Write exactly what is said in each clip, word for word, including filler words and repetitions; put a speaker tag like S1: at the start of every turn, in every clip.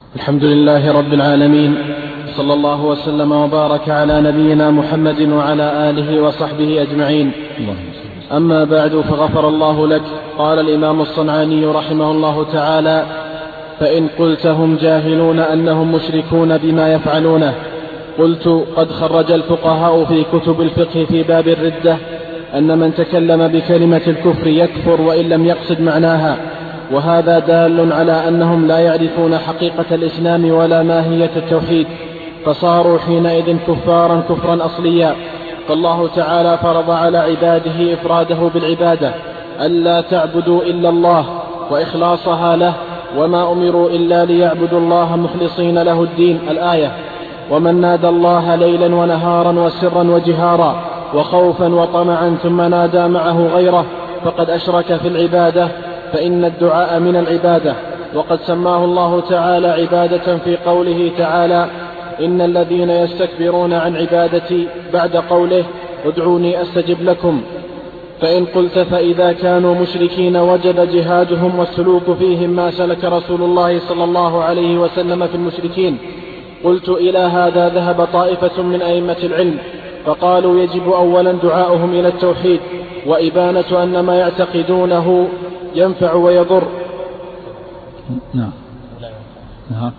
S1: الحمد لله رب العالمين، صلى الله وسلم وبارك على نبينا محمد وعلى آله وصحبه أجمعين. أما بعد، فغفر الله لك. قال الإمام الصنعاني رحمه الله تعالى: فإن قلت هم جاهلون أنهم مشركون بما يفعلونه، قلت: قد خرج الفقهاء في كتب الفقه في باب الردة أن من تكلم بكلمة الكفر يكفر وإن لم يقصد معناها، وهذا دال على أنهم لا يعرفون حقيقة الإسلام ولا ماهية التوحيد، فصاروا حينئذ كفارا كفرا أصليا. فالله تعالى فرض على عباده إفراده بالعبادة، ألا تعبدوا إلا الله وإخلاصها له، وما أمروا إلا ليعبدوا الله مخلصين له الدين. الآية: ومن نادى الله ليلا ونهارا وسرا وجهارا وخوفا وطمعا ثم نادى معه غيره فقد أشرك في العبادة، فإن الدعاء من العبادة، وقد سماه الله تعالى عبادة في قوله تعالى: إن الذين يستكبرون عن عبادتي، بعد قوله: ادعوني أستجب لكم. فإن قلت فإذا كانوا مشركين وجب جهادهم والسلوك فيهم ما سلك رسول الله صلى الله عليه وسلم في المشركين، قلت: إلى هذا ذهب طائفة من أئمة العلم، فقالوا يجب أولا دعاؤهم إلى التوحيد وإبانة أن ما يعتقدونه ينفع ويضر.
S2: نعم نعم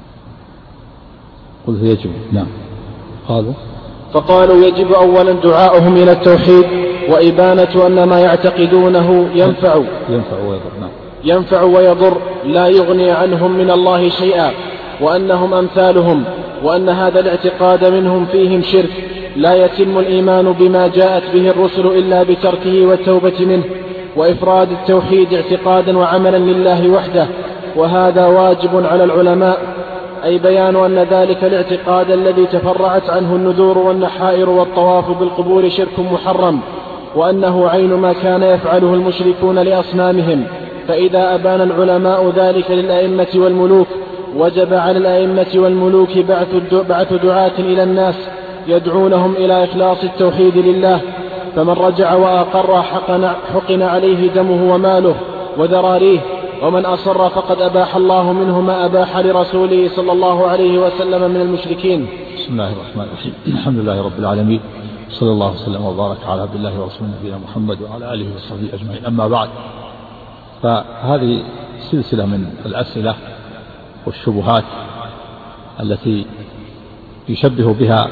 S2: قلت يجب نعم قالوا
S1: فقالوا يجب أولا دعاؤهم إلى التوحيد وإبانة أن ما يعتقدونه ينفع
S2: ينفع ويضر نعم
S1: ينفع ويضر لا يغني عنهم من الله شيئا، وأنهم أمثالهم، وأن هذا الاعتقاد منهم فيهم شرك، لا يتم الإيمان بما جاءت به الرسل إلا بتركه والتوبة منه وإفراد التوحيد اعتقادا وعملا لله وحده، وهذا واجب على العلماء، أي بيان أن ذلك الاعتقاد الذي تفرعت عنه النذور والنحائر والطواف بالقبور شرك محرم، وأنه عين ما كان يفعله المشركون لأصنامهم. فإذا أبان العلماء ذلك للأئمة والملوك، وجب على الأئمة والملوك بعث دعاة إلى الناس يدعونهم إلى إخلاص التوحيد لله، فمن رجع وأقر حقن عليه دمه وماله وذراريه، ومن أصر فقد أباح الله منه ما أباح لرسوله صلى الله عليه وسلم من المشركين.
S2: بسم الله الرحمن الرحيم. الحمد لله رب العالمين، صلى الله وسلم وبارك على عبد الله ورسوله نبينا محمد وعلى آله وصحبه أجمعين. أما بعد، فهذه سلسلة من الأسئلة والشبهات التي يشبه بها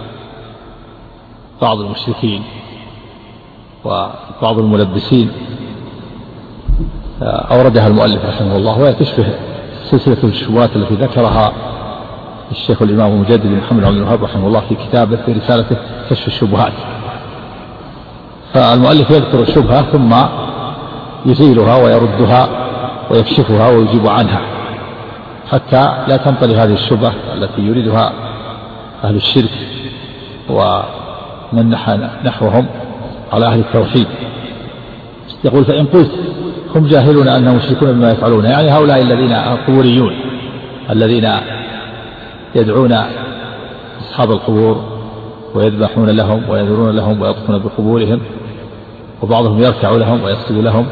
S2: بعض المشركين وبعض الملبسين، أوردها المؤلف رحمه الله، وهي تشبه سلسلة الشبهات التي ذكرها الشيخ الإمام المجدد محمد عبد الوهاب رحمه الله في كتابه في رسالته كشف الشبهات. فالمؤلف يذكر الشبهة ثم يزيلها ويردها ويكشفها ويجيب عنها حتى لا تنطلي هذه الشبهة التي يريدها أهل الشرك ومن نحوهم على أهل التوحيد. يقول: فإن قلت هم جاهلون أنهم مشركون بما يفعلون، يعني هؤلاء الذين القبوريون الذين يدعون أصحاب القبور ويذبحون لهم ويذرون لهم ويطفون بقبورهم، وبعضهم يركع لهم ويسجد لهم.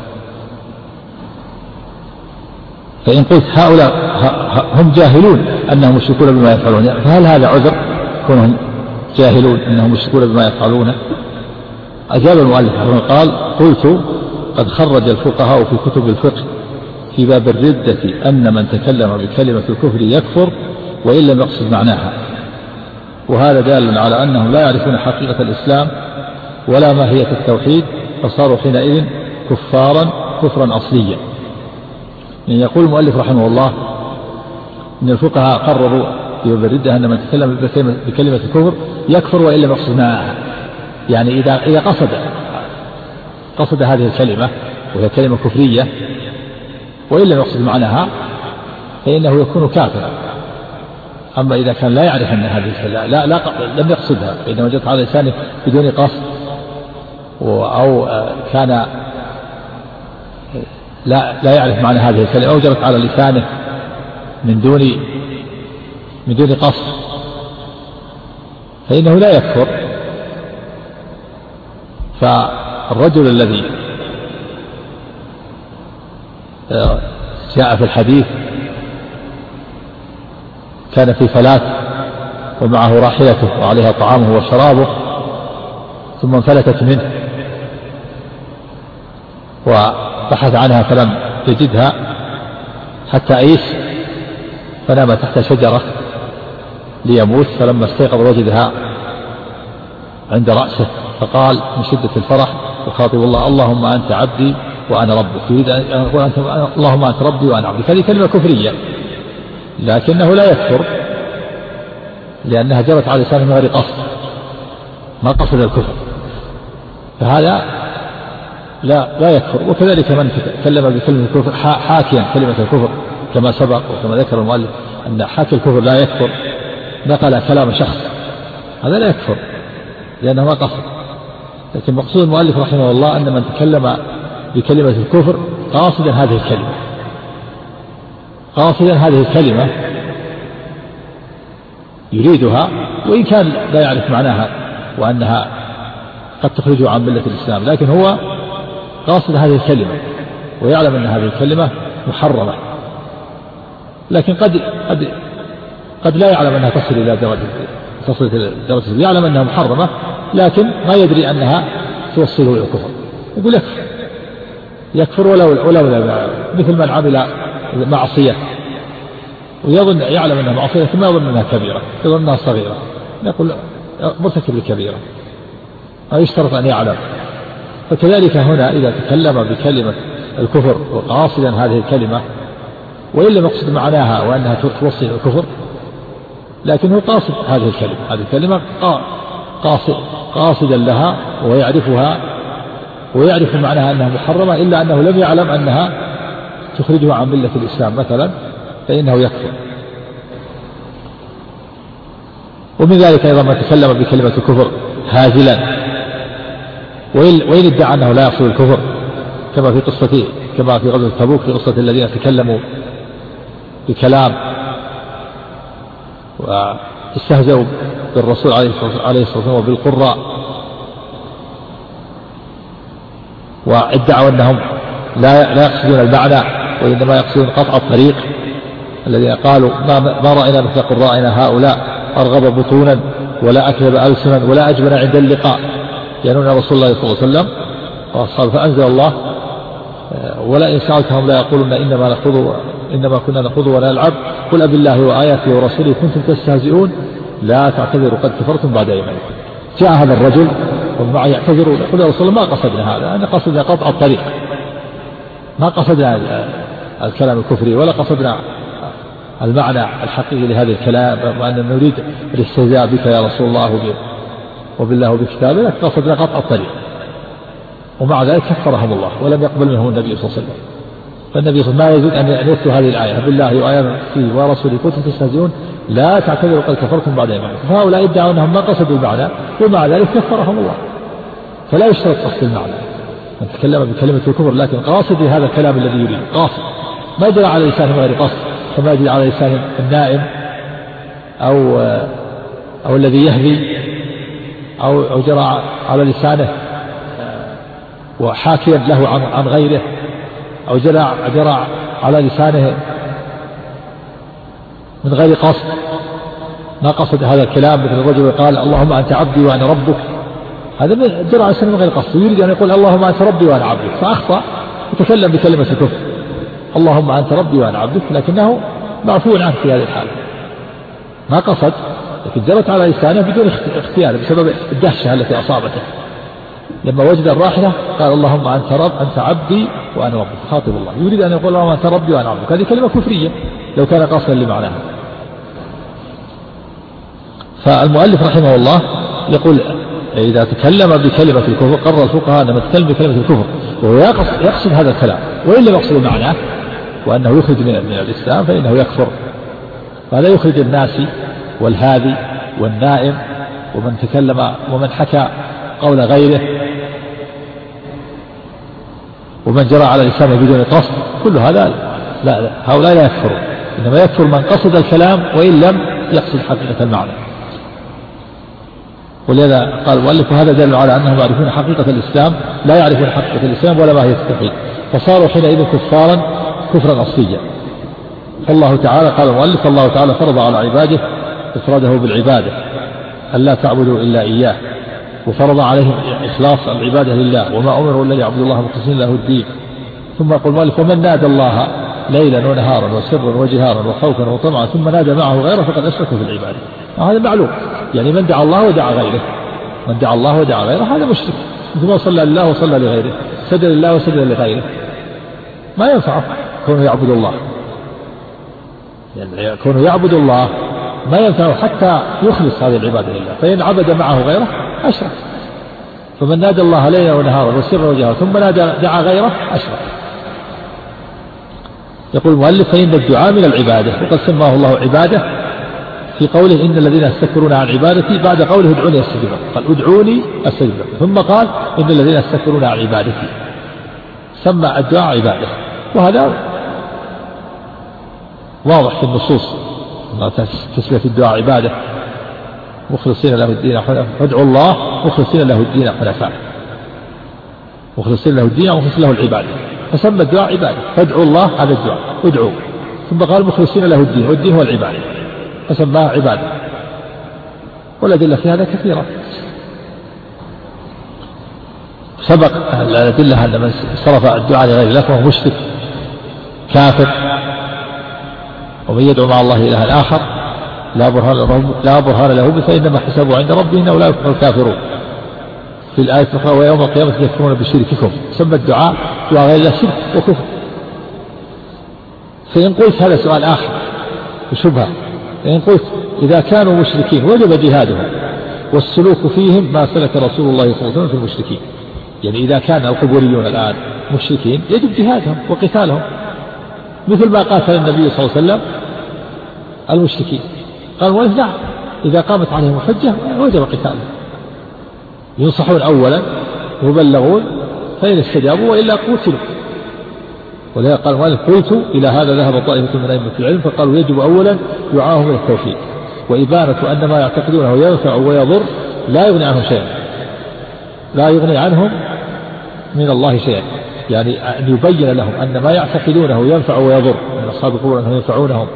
S2: فإن قلت هؤلاء هم جاهلون أنهم مشركون بما يفعلون، فهل هذا عذر كونهم جاهلون أنهم مشركون بما يفعلون؟ أجاب المؤلف قال: قلت: قد خرج الفقهاء في كتب الفقه في باب الردة أن من تكلم بكلمة الكفر يكفر وإن لم يقصد معناها، وهذا دال على أنهم لا يعرفون حقيقة الإسلام ولا ماهية التوحيد، فصاروا حينئذ كفارا كفرا أصليا. يعني يقول المؤلف رحمه الله إن الفقهاء قرروا في باب الردة أن من تكلم بكلمة الكفر يكفر وإن لم يقصد معناها، يعني إذا إذا قصد قصد هذه الكلمة وهي كلمة كفرية وإن لم يقصد معناها فإنه يكون كافرا. أما إذا كان لا يعرف أن هذه الكلمة لا, لا لم يقصدها، فإنما جاءت على لسانه بدون قصد، أو كان لا لا يعرف معنى هذه الكلمة أو جرت على لسانه من دون من دون قصد، فإنه لا يكفر. فالرجل الذي جاء في الحديث كان في فلاة ومعه راحلته وعليها طعامه وشرابه ثم انفلتت منه وبحث عنها فلم يجدها حتى أيس فنام تحت شجرة ليموت، فلما استيقظ وجدها عند رأسه فقال من شدة الفرح وخاطب الله: اللهم أنت عبدي وأنا ربك. يريد أن يقول أنت اللهم أنت ربي وأنا عبدك. هذه كلمة كفرية لكنه لا يكفر لأنها جرت على لسانه من غير قصد، ما قصد الكفر، فهذا لا لا يكفر. وكذلك من تكلم بكلمة الكفر حاكيا كلمة الكفر كما سبق وكما ذكر المؤلف أن حاكي الكفر لا يكفر، نقل كلام شخص، هذا لا يكفر لأنه ما قصد. لكن مقصود المؤلف رحمه الله أن من تكلم بكلمة الكفر قاصدا هذه الكلمة، قاصدا هذه الكلمة يريدها وإن كان لا يعرف معناها وأنها قد تخرجه عن ملة الإسلام، لكن هو قاصد هذه الكلمة ويعلم أن هذه الكلمة محرمة، لكن قد قد قد لا يعلم أنها تصل إلى درجة تصل إلى درجة، يعلم أنها محرمة لكن ما يدري أنها توصله إلى الكفر، يقول يكفر يكفر ولو ولو مثل من عمل معصية ويظن يعلم أنها معصية ثم يظن أنها كبيرة، يظن أنها صغيرة، نقول مرتكب الكبيرة، أو يشترط أن يعلم. فكذلك هنا إذا تكلم بكلمة الكفر وقاصدا هذه الكلمة وإن لم يقصد معناها وأنها توصل إلى الكفر، لكنه قاصد هذه الكلمة، هذه الكلمة قاصد قاصدا لها ويعرفها ويعرف معناها أنها محرمة، إلا أنه لم يعلم أنها تخرجه عن ملة الإسلام مثلا، فإنه يكفر. ومن ذلك أيضا ما تكلم بكلمة الكفر هازلا وإن ادعى أنه لا يقصد الكفر، كما في قصة كما في غزوة تبوك في قصة الذين تكلموا بكلام واستهزأوا بالرسول عليه الصلاة والسلام وبالقراء، وادعوا أنهم لا لا يقصدون المعنى وإنما يقصدون قطع الطريق، الذين قالوا ما, ما رأينا مثل قرائنا هؤلاء أرغب بطونا ولا أكذب ألسنا ولا أجبن عند اللقاء، يعنون رسول الله صلى الله عليه وسلم وأصحابه. فأنزل الله: ولا إن سألتهم لا يقولون إنما نخوض إنما كنا نخوض ونلعب قل أب الله وآياته ورسوله كنتم تستهزئون لا تعتذروا قد كفرتم بعد إيمانكم. جاء هذا الرجل ومعه يعتذر يقول: يا رسول الله ما قصدنا هذا، أنا قصدنا قطع الطريق، ما قصدنا الكلام الكفري ولا قصدنا المعنى الحقيقي لهذا الكلام، وأن نريد الاستهزاء بك يا رسول الله وبالله وبكتابه، لكن قصدنا قطع الطريق. ومع ذلك كفرهم الله ولم يقبل منه النبي صلى الله عليه وسلم. فالنبي صلى الله عليه وسلم ما يزيد أن يتلو هذه الآية: بالله وآياته ورسوله كنتم تستهزئون لا تعتذروا قد كفرتم بعد إيمانكم. فهؤلاء ادعوا أنهم ما قصدوا المعنى ومع ذلك كفرهم الله. فلا يشترط قصد المعنى، من تكلم بكلمة الكفر لكن قاصد هذا الكلام الذي يريد، قاصد ما جرى على لسانه غير قصد، كما يجري على لسان النائم أو أو الذي يهوي أو أو جرى على لسانه وحاكيا له عن عن غيره، أو جرى جرى على لسانه من غير قصد، ما قصد هذا الكلام، مثل الرجل قال: اللهم أنت عبدي وأنا ربك، هذا جرى على لسانه من غير قصد، يريد أن يقول: اللهم أنت ربي وأنا عبدك، فأخطأ وتكلم بكلمة الكفر: اللهم أنت ربي وأنا عبدك، لكنه معفو عنه في هذه الحالة، ما قصد، لكن جرت على لسانه بدون اختيار بسبب الدهشة التي أصابته لما وجد الراحلة، قال: اللهم أنت رب أنت عبدي وأنا ربك، خاطب الله، يريد أن يقول: اللهم أنت ربي وأنا عبدك، هذه كلمة كفرية لو كان قاصدا لمعناها. فالمؤلف رحمه الله يقول: إذا تكلم بكلمة الكفر قرر الفقهاء أن من تكلم بكلمة الكفر وهو يقصد هذا الكلام وإن لم يقصد معناه وأنه يخرج من الإسلام فإنه يكفر. فهذا يخرج الناسي والهادي والنائم ومن تكلم ومن حكى قول غيره ومن جرى على لسانه بدون قصد، كل هذا لا, لا هؤلاء لا يكفرون، إنما يكفر من قصد الكلام وإن لم يقصد حقيقة المعنى. ولذا قال المؤلف: هذا دل على أنهم يعرفون حقيقة الإسلام لا يعرفون حقيقة الإسلام ولا ماهية التوحيد، فصاروا حينئذ كفارا كفرا أصليا. فالله تعالى قال المؤلف الله تعالى فرض على عباده إفراده بالعبادة ألا تعبدوا إلا إياه، وفرض عليهم إخلاص العبادة لله وما أمروا إلا ليعبدوا الله مخلصين له الدين. ثم يقول المؤلف ومن نادى الله ليلا ونهارا وسرا وجهارا وخوفا وطمعا ثم نادى معه غيره فقد أشرك في العبادة. هذا معلوم، يعني من دعا الله ودعا غيره، من دعا الله ودعا غيره هذا مشرك، مثل ما صلى لله وصلى لغيره، سجد لله وسجد لغيره، ما ينفعه كونه يعبد الله، يعني كونه يعبد الله ما ينفعه حتى يخلص هذه العبادة لله، فإن عبد معه غيره أشرك. فمن نادى الله ليلا ونهارا وسرا وجهارا ثم نادى دعا غيره أشرك. يقول المؤلف فإن الدعاء من العبادة، وقد سماه الله عبادة في قوله إن الذين يستكبرون عن عبادتي، بعد قوله ادعوني استجب لكم، قال ادعوني استجب لكم، ثم قال إن الذين يستكبرون عن عبادتي، سمى الدعاء عبادة. وهذا واضح في النصوص تسمية الدعاء عبادة، مخلصين له الدين حنفاء، فادعوا الله مخلصين له الدين حنفاء، مخلصين له الدين ومخلصين له العبادة، فسمى الدعاء عبادة، فادعوا الله هذا الدعاء ادعوا، ثم قال مخلصين له الدين، والدين هو العبادة فسماها عبادة. والأدلة في هذا كثيرة، سبق الأدلة أن من صرف الدعاء لغير الله فهو مشرك كافر، ومن يدعو مع الله إلها آخر لا برهان له لا برهان له فإنما حسابه عند ربه إنه لا يفلح الكافرون. في الآية الأخرى ويوم القيامة يكفرون بشرككم، سمى الدعاء دعاء غير الله شرك وكفر. فإن قلت هذا سؤال آخر وشبهة، فإن قلت إذا كانوا مشركين وجب جهادهم والسلوك فيهم ما سلك رسول الله صلى الله عليه وسلم في المشركين، يعني إذا كان القبوريون الآن مشركين يجب جهادهم وقتالهم مثل ما قاتل النبي صلى الله عليه وسلم المشركين. قال ونعم إذا قامت عليهم حجة وجب قتالهم، ينصحون أولا ويبلغون فإن استجابوا وإلا قتلوا. ولهذا قال وأنا قلت إلى هذا ذهب طائفة من أئمة العلم فقالوا يجب أولا دعاهم إلى التوحيد وإبانة أن ما يعتقدونه ينفع ويضر لا يغني عنهم شيئا، لا يغني عنهم من الله شيئا، يعني أن يبين لهم أن ما يعتقدونه ينفع ويضر من أصحاب القبور أنهم ينفعونهم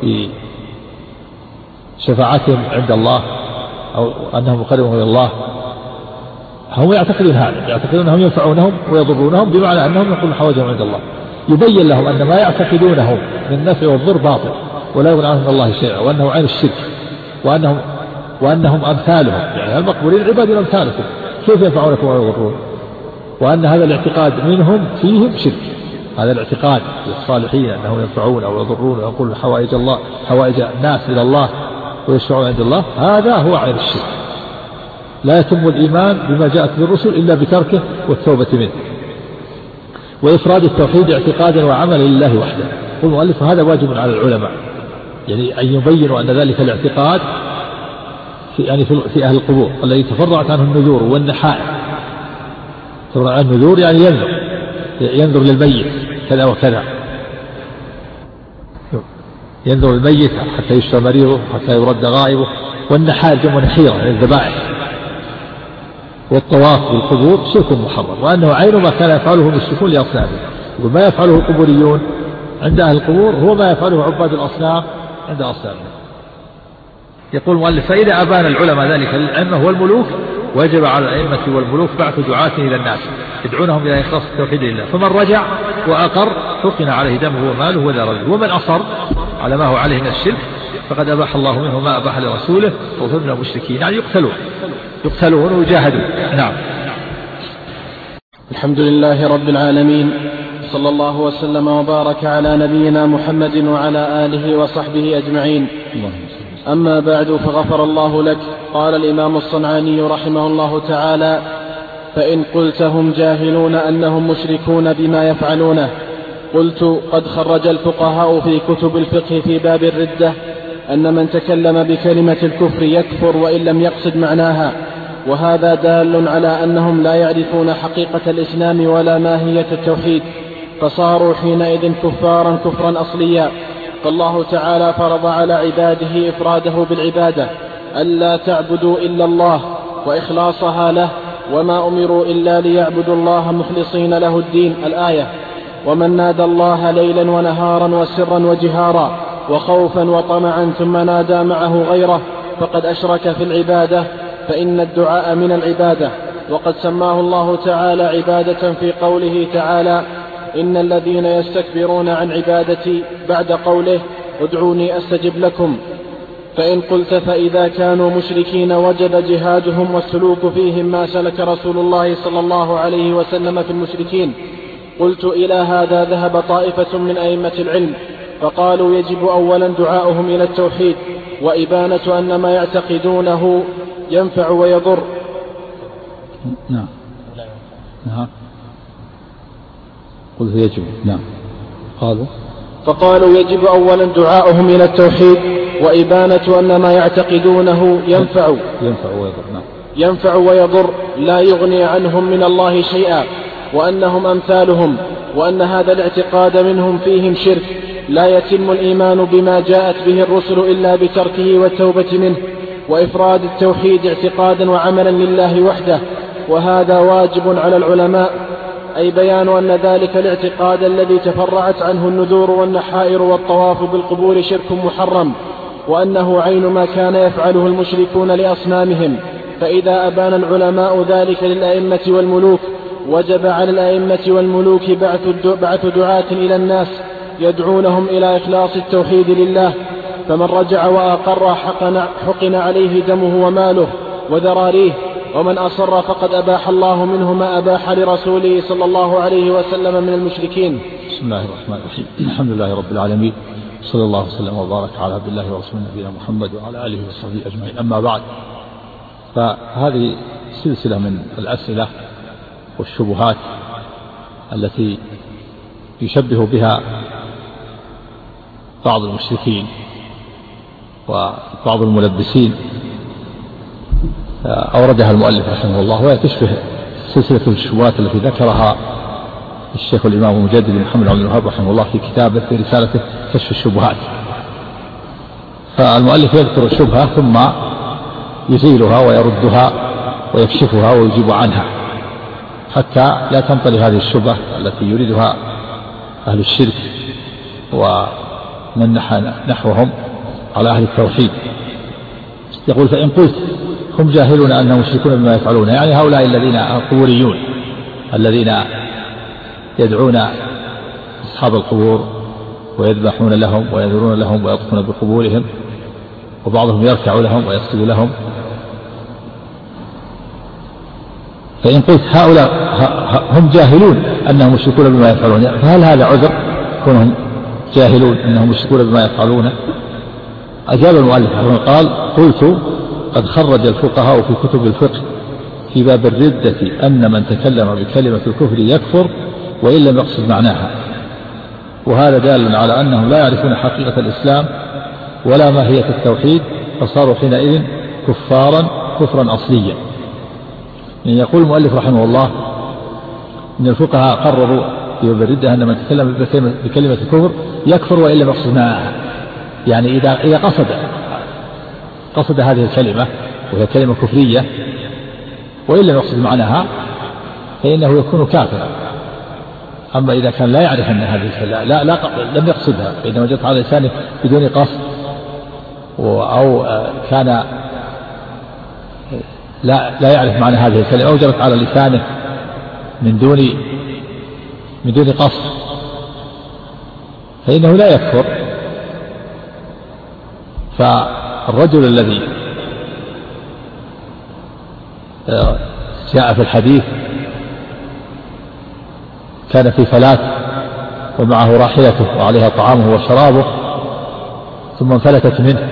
S2: بشفاعتهم عند الله أو أنهم مقربون إلى الله، هم يعتقدون هذا، يعتقدون أنهم ينفعونهم ويضرونهم بمعنى أنهم يقولون حوائجهم عند الله. يبين لهم أن ما يعتقدونه من النفع والضر باطل ولا يغني عنهم من الله شيئا، وأنه عين الشرك، وأنهم وأنهم أمثالهم، يعني المقبورين عباد أمثالكم كيف ينفعونكم ويضرون، وأن هذا الاعتقاد منهم فيهم شرك. هذا الاعتقاد للصالحين أنهم ينفعون أو يضرون ويقول حوائج الله حوائج الناس إلى الله ويشفعون عند الله، هذا هو عين الشرك. لا يتم الإيمان بما جاءت بالرسل إلا بتركه والتوبة منه وإفراد التوحيد اعتقادا وعملا لله وحده. يقول المؤلف هذا واجب على العلماء، يعني أن يبينوا أن ذلك الاعتقاد في يعني في أهل القبور الذي تفرعت عنه النذور والنحائر. تفرع عن النذور يعني ينذر ينذر للميت كذا وكذا، ينذر للميت حتى يشفى مريضه حتى يرد غائبه. والنحائر جمع نحيرة يعني الذبائح. والطواف بالقبور شرك محرم، وأنه عين ما كان يفعله المشركون لأصنامهم. وما يفعله القبوريون عند أهل القبور هو ما يفعله عباد الأصنام عند أصنامهم. يقول المؤلف فإذا أبان العلماء ذلك للأئمة والملوك وجب على الأئمة والملوك بعث دعاة إلى الناس يدعونهم إلى إخلاص التوحيد لله، فمن رجع وأقر حقن عليه دمه وماله وذا رجل، ومن أصر على ما هو عليه من الشرك فقد أباح الله منه ما أباح لرسوله وظن المشركين، يعني يقتلون يقتلون ويجاهدون. نعم.
S1: الحمد لله رب العالمين، صلى الله وسلم وبارك على نبينا محمد وعلى آله وصحبه أجمعين. أما بعد، فغفر الله لك. قال الإمام الصنعاني رحمه الله تعالى: فإن قلت هم جاهلون أنهم مشركون بما يفعلونه، قلت قد خرج الفقهاء في كتب الفقه في باب الردة أن من تكلم بكلمة الكفر يكفر وإن لم يقصد معناها، وهذا دال على أنهم لا يعرفون حقيقة الإسلام ولا ماهية التوحيد، فصاروا حينئذ كفارا كفرا أصليا. فالله تعالى فرض على عباده إفراده بالعبادة، ألا تعبدوا إلا الله وإخلاصها له، وما أمروا إلا ليعبدوا الله مخلصين له الدين، الآية. ومن نادى الله ليلا ونهارا وسرا وجهارا وخوفا وطمعا ثم نادى معه غيره فقد أشرك في العبادة، فإن الدعاء من العبادة، وقد سماه الله تعالى عبادة في قوله تعالى: إن الذين يستكبرون عن عبادتي، بعد قوله: ادعوني أستجب لكم. فإن قلت فإذا كانوا مشركين وجب جهادهم والسلوك فيهم ما سلك رسول الله صلى الله عليه وسلم في المشركين. قلت: إلى هذا ذهب طائفة من أئمة العلم فقالوا يجب أولا دعاؤهم إلى التوحيد وإبانة أن ما يعتقدونه ينفع ويضر.
S2: نعم نعم قلت يجب نعم قالوا
S1: فقالوا يجب أولا دعاؤهم إلى التوحيد وإبانة أن ما يعتقدونه ينفع
S2: ينفع ويضر نعم
S1: ينفع ويضر لا يغني عنهم من الله شيئا، وأنهم أمثالهم، وأن هذا الاعتقاد منهم فيهم شرك، لا يتم الإيمان بما جاءت به الرسل إلا بتركه والتوبة منه وإفراد التوحيد اعتقادا وعملا لله وحده، وهذا واجب على العلماء، أي بيان أن ذلك الاعتقاد الذي تفرعت عنه النذور والنحائر والطواف بالقبور شرك محرم، وأنه عين ما كان يفعله المشركون لأصنامهم. فإذا أبان العلماء ذلك للأئمة والملوك وجب على الأئمة والملوك بعث دعاة إلى الناس يدعونهم إلى إخلاص التوحيد لله، فمن رجع وأقر حقن عليه دمه وماله وذراريه، ومن أصر فقد أباح الله منه ما أباح لرسوله صلى الله عليه وسلم من المشركين.
S2: بسم الله الرحمن الرحيم. الحمد لله رب العالمين، صلى الله وسلم وبارك على عبد الله ورسوله نبينا محمد وعلى آله وصحبه أجمعين. أما بعد، فهذه سلسلة من الأسئلة والشبهات التي يشبه بها بعض المشركين وبعض الملبسين، أوردها المؤلف رحمه الله، وهي تشبه سلسلة الشبهات التي ذكرها الشيخ الإمام المجدد محمد عبد الوهاب رحمه الله في كتابه في رسالته كشف الشبهات. فالمؤلف يذكر الشبهة ثم يزيلها ويردها ويكشفها ويجيب عنها حتى لا تنطلي هذه الشبهة التي يريدها أهل الشرك ومن نحوهم على أهل التوحيد. يقول: فإن قلت هم جاهلون أنهم مشركون بما يفعلون، يعني هؤلاء الذين القبوريون الذين يدعون أصحاب القبور ويذبحون لهم وينذرون لهم ويطوفون بقبورهم، وبعضهم يركع لهم ويسجد لهم. فإن قلت هؤلاء هم جاهلون أنهم مشركون بما يفعلون، فهل هذا عذر كونهم جاهلون أنهم مشركون بما يفعلون؟ أجاب المؤلف قال: قلت: قد خرج الفقهاء في كتب الفقه في باب الردة أن من تكلم بكلمة الكفر يكفر وإن لم يقصد معناها، وهذا دال على أنهم لا يعرفون حقيقة الإسلام ولا ماهية التوحيد، فصاروا حينئذ كفارا كفرا أصليا. يعني يقول المؤلف رحمه الله إن الفقهاء قرروا في باب الردة أن من تكلم بكلمة الكفر يكفر وإن لم يقصد معناها، يعني إذا إذا قصد قصد هذه الكلمة وهي كلمة كفرية وإن لم يقصد معناها فإنه يكون كافرا. أما إذا كان لا يعرف أن هذه لا, لا, لا لم يقصدها، إنما جاءت على لسانه بدون قصد، أو كان لا لا يعرف معنى هذه الكلمة، أو جرت على لسانه من دون من دون قصد، فإنه لا يكفر. فالرجل الذي جاء في الحديث كان في فلاة ومعه راحلته وعليها طعامه وشرابه، ثم انفلتت منه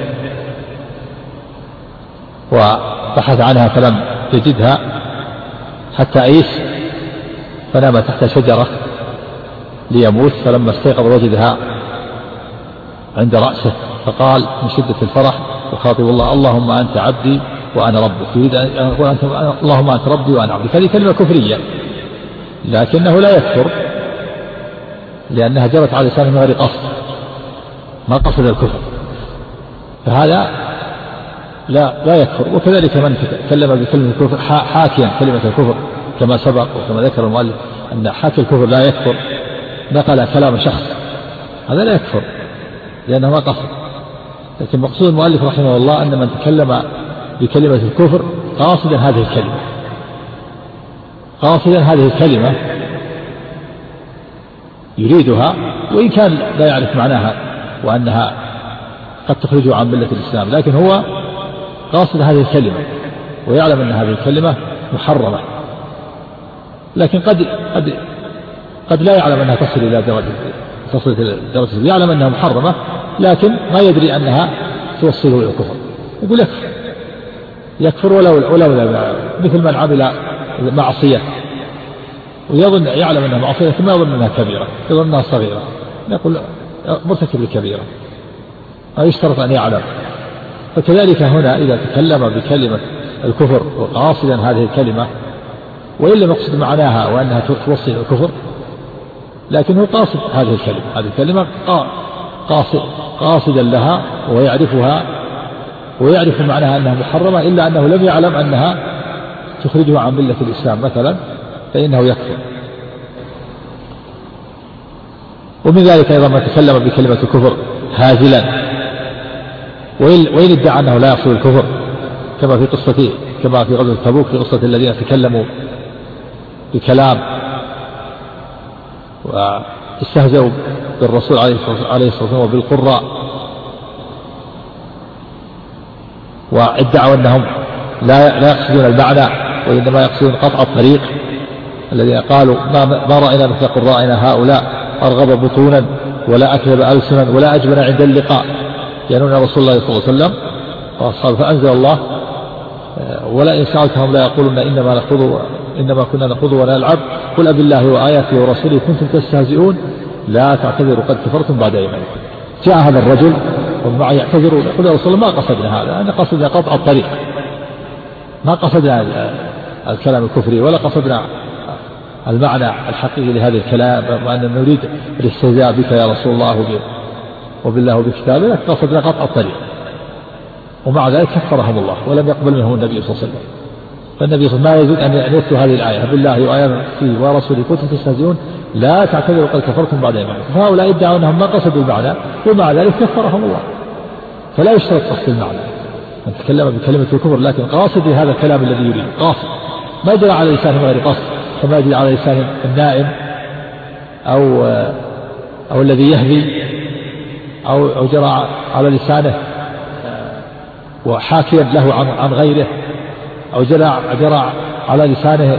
S2: وبحث عنها فلم يجدها حتى أيس فنام تحت شجرة ليموت، فلما استيقظ وجدها عند رأسه فقال من شدة الفرح وخاطب الله: اللهم أنت عبدي وأنا ربك. يريد أن يقول أنت اللهم أنت ربي وأنا عبدك. هذه كلمة كفرية، لكنه لا يكفر لأنها جرت على لسانه من غير قصد، ما قصد الكفر، فهذا لا لا يكفر. وكذلك من تكلم بكلمة الكفر حاكيا كلمة الكفر كما سبق وكما ذكر المؤلف أن حاكي الكفر لا يكفر نقل كلام شخص هذا لا يكفر لأنه ما قصد. لكن مقصود المؤلف رحمه الله أن من تكلم بكلمة الكفر قاصدا هذه الكلمة قاصدا هذه الكلمة يريدها وإن كان لا يعرف معناها وأنها قد تخرجه عن ملة الإسلام، لكن هو قاصد هذه الكلمة ويعلم أن هذه الكلمة محرمة، لكن قد قد قد لا يعلم أنها تصل إلى درجة تصل إلى درجة يعلم أنها محرمة لكن ما يدري أنها توصله إلى الكفر، يقول يكفر يكفر ولو ولو مثل من عمل معصية ويظن يعلم أنها معصية لكن ما يظن أنها كبيرة، يظن أنها صغيرة، يقول مرتكب الكبيرة، أو يشترط أن يعلم. فكذلك هنا إذا تكلم بكلمة الكفر وقاصدا هذه الكلمة وإن لم يقصد معناها وأنها توصل إلى الكفر، لكنه قاصد هذه الكلمة هذه الكلمة قاصد قاصدا لها ويعرفها ويعرف معناها أنها محرمة إلا أنه لم يعلم أنها تخرجه عن ملة الإسلام مثلا، فإنه يكفر. ومن ذلك أيضا ما تكلم بكلمة الكفر هازلا وإن ادعى أنه لا يقصد الكفر، كما في قصة كما في غزوة تبوك في قصة الذين تكلموا بكلام واستهزأوا بالرسول عليه الصلاة والسلام وبالقراء وادعوا أنهم لا لا يقصدون المعنى وإنما يقصدون قطع الطريق، الذين قالوا ما, ما رأينا مثل قرائنا هؤلاء أرغب بطونا ولا أكذب ألسنا ولا أجبن عند اللقاء، يعنون رسول الله صلى الله عليه وسلم وأصحابه. فأنزل الله ولا إن سألتهم لا يقولون إنما نخوض إنما كنا نخوض ونلعب قل أب الله وآياته ورسوله كنتم تستهزئون لا تعتذروا قد كفرتم بعد إيمانكم. جاء هذا الرجل ومعه يعتذرون يقول يا رسول الله ما قصدنا هذا، أنا قصدنا قطع الطريق، ما قصدنا الكلام الكفري ولا قصدنا المعنى الحقيقي لهذا الكلام وأن نريد الاستهزاء بك يا رسول الله وبالله وبكتابه، لكن قصدنا قطع الطريق. ومع ذلك كفرهم الله ولم يقبل منهم النبي صلى الله عليه وسلم. فالنبي صلى الله عليه وسلم ما يزيد أن يتلو هذه الآية بالله وآياته ورسوله كنتم تستهزئون لا تعتذروا قد كفرتم بعد إيمانكم. فهؤلاء ادعوا أنهم ما قصدوا المعنى ومع ذلك كفرهم الله. فلا يشترط قصد المعنى، من تكلم بكلمة الكفر لكن قاصد هذا الكلام الذي يريد، قاصد ما جرى على لسانه غير قصد، كما يجري على لسان النائم أو أو الذي يهوي أو أو جرى على لسانه وحاكيا له عن عن غيره، أو جرى جرى على لسانه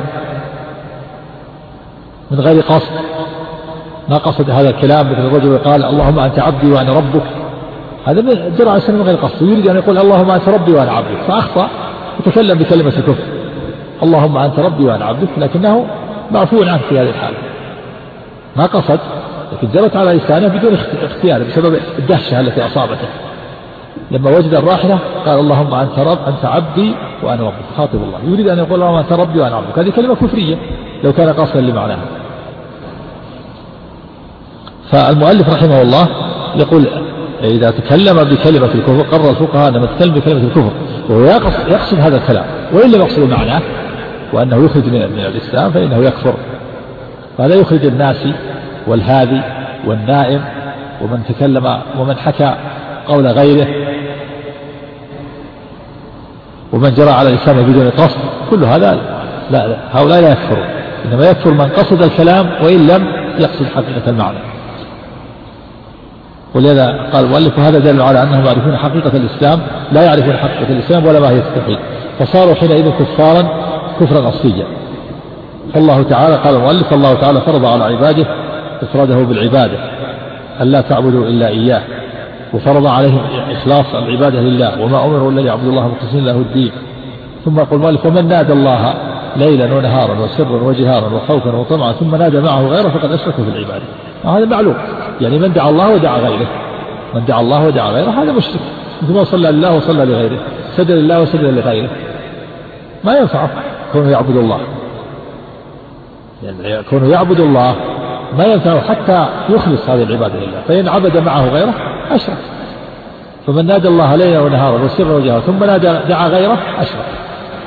S2: من غير قصد، ما قصد هذا الكلام. مثل الرجل قال اللهم أنت عبدي وأنا ربك، هذا جرى على لسانه من غير قصد، يريد أن يقول اللهم أنت ربي وأنا عبدك فأخطأ يتكلم بكلمة الكفر اللهم أنت ربي وأنا عبدك، لكنه معفو عنه في هذه الحالة، ما قصد لكن جرت على لسانه بدون اختيار بسبب الدهشة التي أصابته لما وجد الراحلة قال اللهم أنت رب أنت عبدي وأنا ربك، خاطب الله يريد أن يقول اللهم أنت ربي وأنا عبدك، هذه كلمة كفرية لو كان قاصدا لمعناها. فالمؤلف رحمه الله يقول إذا تكلم بكلمة الكفر قرر الفقهاء أن من تكلم بكلمة الكفر وهو يقصد هذا الكلام وإن لم يقصد معناه وأنه يخرج من الإسلام فإنه يكفر. فهذا يخرج الناسي والهادي والنائم ومن تكلم ومن حكى قول غيره ومن جرى على لسانه بدون قصد، كل هذا لا, لا هؤلاء لا يكفرون، إنما يكفر من قصد الكلام وإن لم يقصد حقيقة المعنى. ولذا قال المؤلف هذا دل على أنهم يعرفون حقيقة الإسلام لا يعرفون حقيقة الإسلام ولا ماهية التوحيد، فصاروا حينئذ كفارا كفرا أصليا. فالله تعالى قال المؤلف الله تعالى فرض على عباده إفراده بالعبادة ألا تعبدوا إلا إياه، وفرض عليهم إخلاص العبادة لله وما أمروا إلا ليعبدوا الله مخلصين له الدين. ثم يقول المؤلف ومن نادى الله ليلا ونهارا وسرا وجهارا وخوفا وطمعا ثم نادى معه غيره فقد أشرك في العبادة. هذا معلوم، يعني من دعا الله ودعا غيره من دعا الله ودعا غيره هذا مشرك، مثل ما صلى لله وصلى لغيره، سجد لله وسجد لغيره، ما ينفعه كونه يعبد الله، يعني كونه يعبد الله ما ينفعه حتى يخلص هذه العبادة لله، فإن عبد معه غيره أشرك. فمن نادى الله ليلا ونهارا وسرا وجهارا ثم نادى دعا غيره أشرك.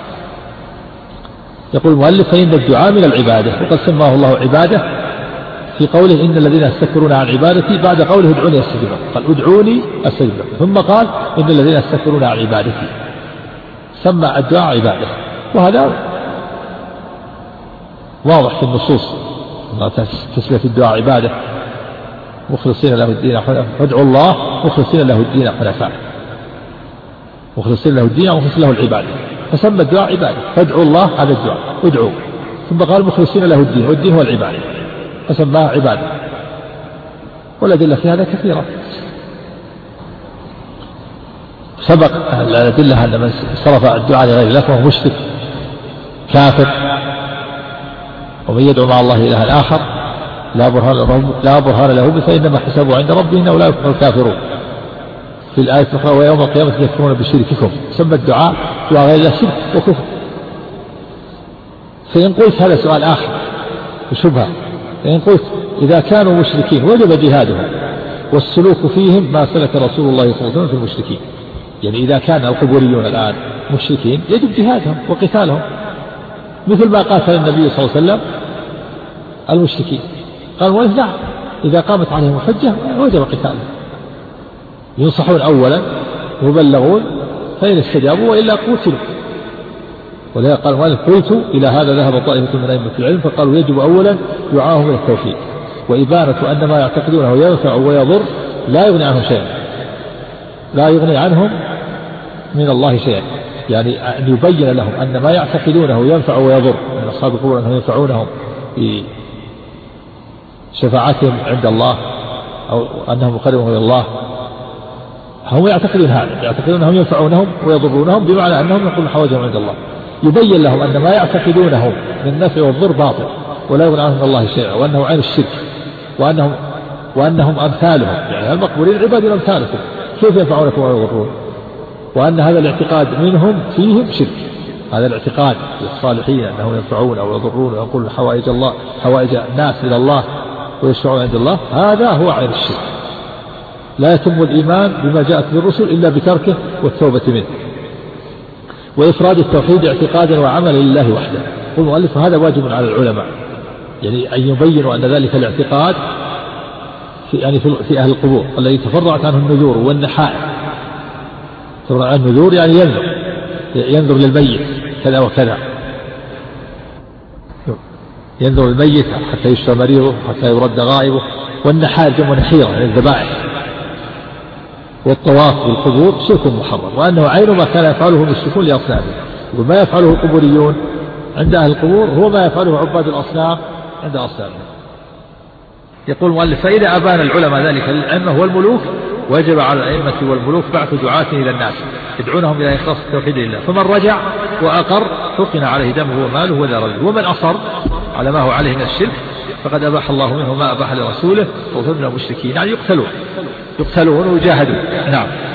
S2: يقول المؤلف فإن الدعاء من العبادة وقد سماه الله عبادة في قوله إن الذين يستكبرون عن عبادتي بعد قوله ادعوني أستجب لكم، قال ادعوني أستجب لكم، ثم قال إن الذين يستكبرون عن عبادتي، سمى الدعاء عبادة. وهذا واضح في النصوص، تسمية الدعاء عبادة، مخلصين له الدين فادعوا الله مخلصين له الدين حنفاء، مخلصين له الدين ومخلصين له العبادة، فسمى الدعاء عبادة، فادعوا الله هذا الدعاء ادعوا، ثم قال مخلصين له الدين، والدين هو العبادة فسماها عبادة. والأدلة في هذا كثيرة، سبق الأدلة أن من صرف الدعاء لغير الله فهو مشرك كافر، ومن يدعو مع الله إلها آخر لا برهان له لا برهان له فإنما حسابه عند ربه إنه لا يفلح الكافرون. في الآية الأخرى ويوم القيامة يكفرون بشرككم، سمى الدعاء دعاء غير الله شرك وكفر. فإن قلت هذا سؤال آخر وشبهة، فإن قلت إذا كانوا مشركين وجب جهادهم والسلوك فيهم ما سلك رسول الله صلى الله عليه وسلم في المشركين، يعني إذا كان القبوريون الآن مشركين يجب جهادهم وقتالهم مثل ما قاتل النبي صلى الله عليه وسلم المشركين. قال المؤلف نعم إذا قامت عليهم الحجة وجب قتالهم، ينصحون أولا ويبلغون فإن استجابوا وإلا قتلوا. ولذا قال المؤلف قلت إلى هذا ذهب طائفة من أئمة العلم فقالوا يجب أولا دعاهم إلى التوحيد وإبانة أن ما يعتقدونه ينفع ويضر لا يغني عنهم شيئا، لا يغني عنهم من الله شيئا، يعني أن يبين لهم أن ما يعتقدونه ينفع ويضر من أصحاب القبور أنهم ينفعونهم بشفاعتهم عند الله أو أنهم يقربون إلى الله، هم يعتقدون هذا، يعتقدون أنهم ينفعونهم ويضرونهم بمعنى أنهم يقولون حوائجهم عند الله. يبين لهم أن ما يعتقدونه من النفع والضر باطل ولا يغني عنهم الله شيئا، وأنه عين الشرك، وأنهم وأنهم أمثالهم، يعني المقبولين عباد أمثالكم كيف ينفعونكم ويضرون، وأن هذا الاعتقاد منهم فيهم شرك. هذا الاعتقاد للصالحين أنهم ينفعون أو يضرون ويقولون حوائج الله حوائج الناس إلى الله ويشفعون عند الله، هذا هو عين الشرك. لا يتم الإيمان بما جاءت بالرسل إلا بتركه والتوبة منه وإفراد التوحيد اعتقادا وعملا لله وحده. يقول المؤلف هذا واجب على العلماء، يعني أن يبينوا أن ذلك الاعتقاد في يعني في أهل القبور الذي تفرعت عنه النذور والنحائر. تفرع عن النذور يعني ينذر ينذر للميت كذا وكذا، ينذر الميت حتى يشفى مريضه حتى يرد غائبه، والنحائر جمع نحيرة يعني الذبائح. والطواف بالقبور شرك محرم، وأنه عين ما كان يفعله المشركون لأصنامهم، وما يفعله القبوريون عند أهل القبور هو ما يفعله عباد الأصنام عند أصنامهم. يقول المؤلف فإذا أبان العلماء ذلك للأئمة والملوك وجب على الأئمة والملوك بعث دعاة إلى الناس يدعونهم إلى إخلاص التوحيد لله، فمن رجع وأقر حقن عليه دمه وماله ولا رجل، ومن أصر على ما هو عليه من الشرك فقد أباح الله منه ما أباح لرسوله وهم من المشركين، يعني يقتلون يقتلون ويجاهدون. نعم.